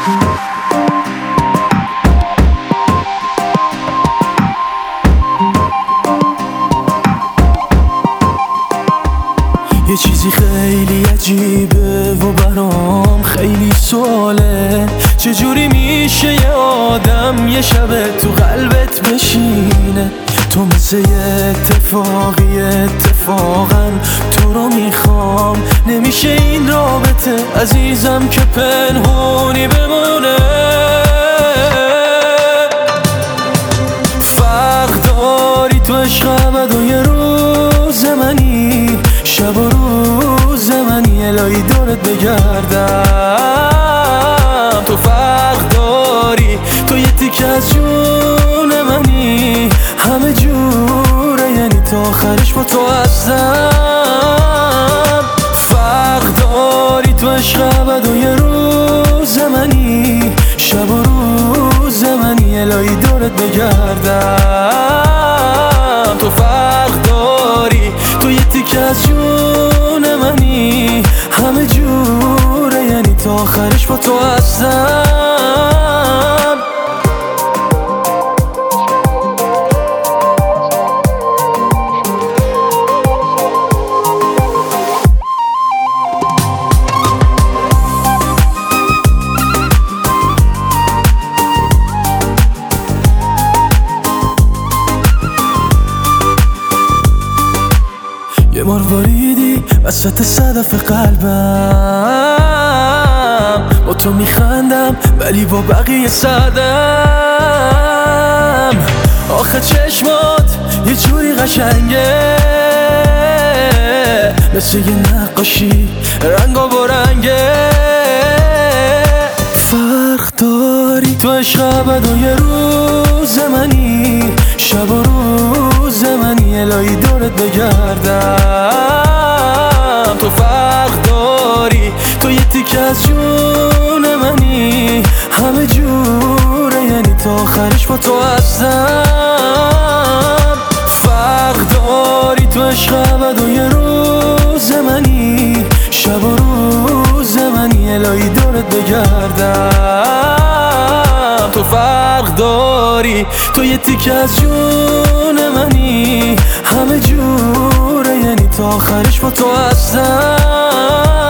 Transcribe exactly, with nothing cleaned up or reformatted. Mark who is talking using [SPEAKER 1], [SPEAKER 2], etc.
[SPEAKER 1] یه چیزی خیلی عجیبه و برام خیلی سواله، چجوری میشه یه آدم یه شب تو قلبت بشینه؟ تو مثل یه اتفاقی اتفاقا تو رو میخوام، نمیشه این رابطه عزیزم که پنهونی بمونه. فرق داری تو عشق ابد و یه روز منی، شب و روز منی الهی دورت بگردم. تو فرق داری، تو یه تیکه از جون منی، همه جوره یعنی تا آخرش با تو هستم. فرق داری تو عشق ابد و یه روز منی، شب و روز منی الهی دورت بگردم. تو فرق داری، تو یه تیکه از جون منی، همه جوره یعنی تا آخرش با تو هستم. یه بار واریدی وسط صدف قلبم، با تو میخندم ولی با بقیه سردم. آخه چشمات یه جوری قشنگه، مثل یه نقاشی رنگا با رنگه. فرق داری تو عشق ابد و یه روز منی، شب و روز منی الهی دورت بگردم. تو فرق داری، تو یه تیکه از جون منی، همه جوره یعنی تا آخرش با تو هستم. فرق داری تو عشق ابد و یه روز منی، شب و روز منی الهی دورت بگردم. تو فرق داری، تو یه تیکه از جون منی، همه جوره یعنی تا آخرش با تو هستم.